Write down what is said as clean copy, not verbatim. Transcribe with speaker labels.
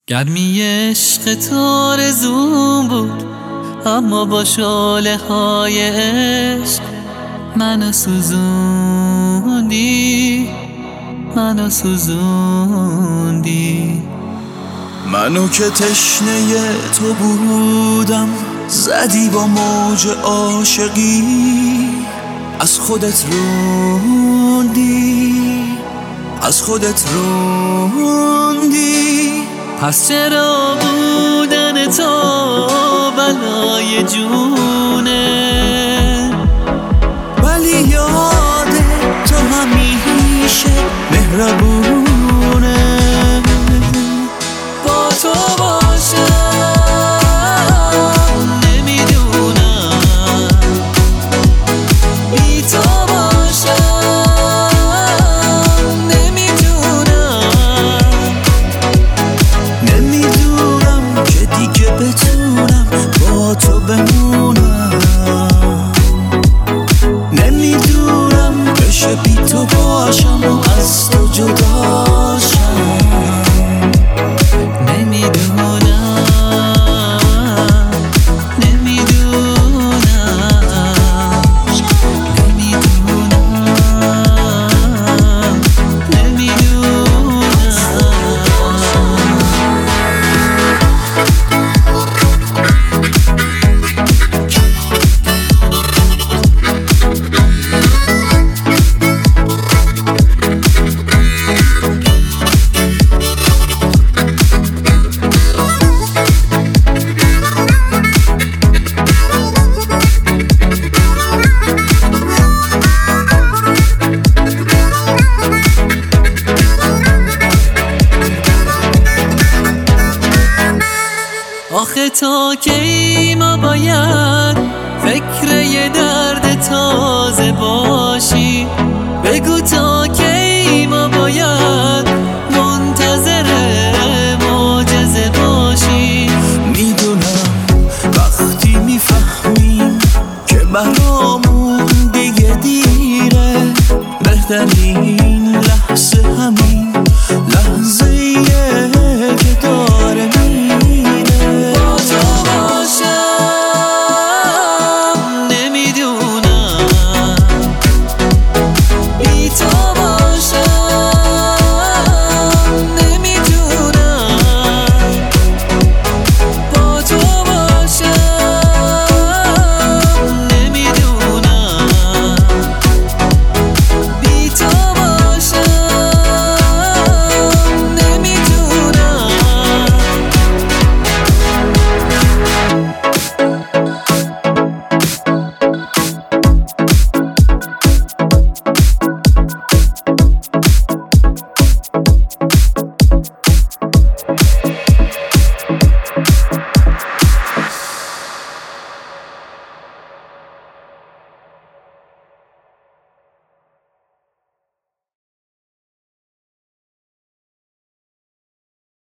Speaker 1: گرمی عشق تو آرزوم بود، اما با شعله های عشق منو سوزوندی، منو سوزوندی.
Speaker 2: منو که تشنه تو بودم، زدی با موج عاشقی، از خودت روندی، از خودت روندی.
Speaker 1: پس چرا بودن تو بلای جونه،
Speaker 2: ولی یاد تو همیشه مهربونه.
Speaker 1: با تو باشم نمیدونم، بی تو باشم
Speaker 2: نمیدونم که دیگه بتونم با تو بمونم. نمیدونم بشه بی تو باشم و از تو جداشم.
Speaker 1: آخه تا کی ما باید فکر یه درد تازه باشی؟ بگو تا